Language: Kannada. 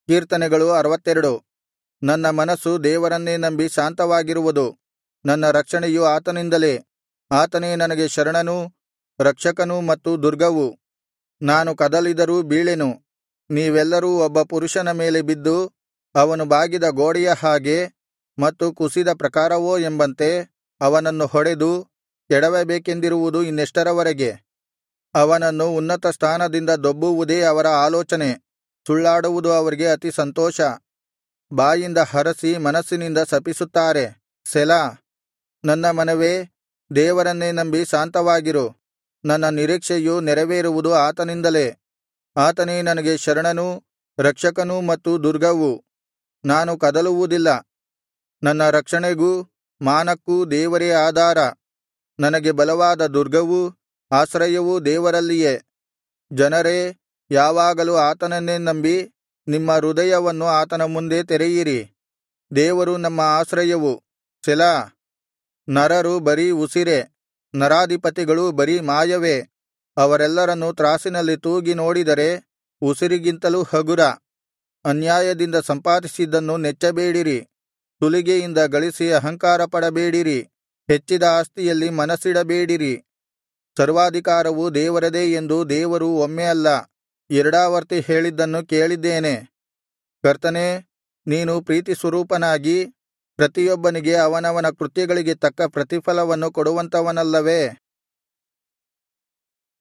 ಕೀರ್ತನೆಗಳು 62. ನನ್ನ ಮನಸ್ಸು ದೇವರನ್ನೇ ನಂಬಿ ಶಾಂತವಾಗಿರುವುದು. ನನ್ನ ರಕ್ಷಣೆಯು ಆತನಿಂದಲೇ. ಆತನೇ ನನಗೆ ಶರಣನೂ ರಕ್ಷಕನೂ ಮತ್ತು ದುರ್ಗವು. ನಾನು ಕದಲಿದರೂ ಬೀಳೆನು. ನೀವೆಲ್ಲರೂ ಒಬ್ಬ ಪುರುಷನ ಮೇಲೆ ಬಿದ್ದು, ಅವನು ಬಾಗಿದ ಗೋಡೆಯ ಹಾಗೆ ಮತ್ತು ಕುಸಿದ ಪ್ರಾಕಾರವೋ ಎಂಬಂತೆ ಅವನನ್ನು ಹೊಡೆದು ಕೆಡವಬೇಕೆಂದಿರುವುದು ಇನ್ನೆಷ್ಟರವರೆಗೆ? ಅವನನ್ನು ಉನ್ನತ ಸ್ಥಾನದಿಂದ ದೊಬ್ಬುವುದೇ ಅವರ ಆಲೋಚನೆ. ಸುಳ್ಳಾಡುವುದು ಅವರಿಗೆ ಅತಿ ಸಂತೋಷ. ಬಾಯಿಂದ ಹರಸಿ ಮನಸ್ಸಿನಿಂದ ಶಪಿಸುತ್ತಾರೆ. ಸೆಲಾ. ನನ್ನ ಮನವೇ, ದೇವರನ್ನೇ ನಂಬಿ ಶಾಂತವಾಗಿರು. ನನ್ನ ನಿರೀಕ್ಷೆಯು ನೆರವೇರುವುದು ಆತನಿಂದಲೇ. ಆತನೇ ನನಗೆ ಶರಣನೂ ರಕ್ಷಕನೂ ಮತ್ತು ದುರ್ಗವು. ನಾನು ಕದಲುವುದಿಲ್ಲ. ನನ್ನ ರಕ್ಷಣೆಗೂ ಮಾನಕ್ಕೂ ದೇವರೇ ಆಧಾರ. ನನಗೆ ಬಲವಾದ ದುರ್ಗವೂ ಆಶ್ರಯವೂ ದೇವರಲ್ಲಿಯೇ. ಜನರೇ, ಯಾವಾಗಲೂ ಆತನನ್ನೇ ನಂಬಿ ನಿಮ್ಮ ಹೃದಯವನ್ನು ಆತನ ಮುಂದೆ ತೆರೆಯಿರಿ. ದೇವರು ನಮ್ಮ ಆಶ್ರಯವು. ಸೆಲಾ. ನರರು ಬರೀ ಉಸಿರೇ, ನರಾಧಿಪತಿಗಳು ಬರೀ ಮಾಯವೇ. ಅವರೆಲ್ಲರನ್ನೂ ತ್ರಾಸಿನಲ್ಲಿ ತೂಗಿ ನೋಡಿದರೆ ಉಸಿರಿಗಿಂತಲೂ ಹಗುರ. ಅನ್ಯಾಯದಿಂದ ಸಂಪಾದಿಸಿದ್ದನ್ನು ನೆಚ್ಚಬೇಡಿರಿ. ಸುಲಿಗೆಯಿಂದ ಗಳಿಸಿ ಅಹಂಕಾರಪಡಬೇಡಿರಿ. ಹೆಚ್ಚಿದ ಆಸ್ತಿಯಲ್ಲಿ ಮನಸ್ಸಿಡಬೇಡಿರಿ. ಸರ್ವಾಧಿಕಾರವು ದೇವರದೇ ಎಂದು ದೇವರು ಒಮ್ಮೆ ಅಲ್ಲ, ಎರಡಾವರ್ತಿ ಹೇಳಿದ್ದನ್ನು ಕೇಳಿದ್ದೇನೆ. ಕರ್ತನೇ, ನೀನು ಪ್ರೀತಿಸ್ವರೂಪನಾಗಿ ಪ್ರತಿಯೊಬ್ಬನಿಗೆ ಅವನವನ ಕೃತ್ಯಗಳಿಗೆ ತಕ್ಕ ಪ್ರತಿಫಲವನ್ನು ಕೊಡುವಂಥವನಲ್ಲವೇ?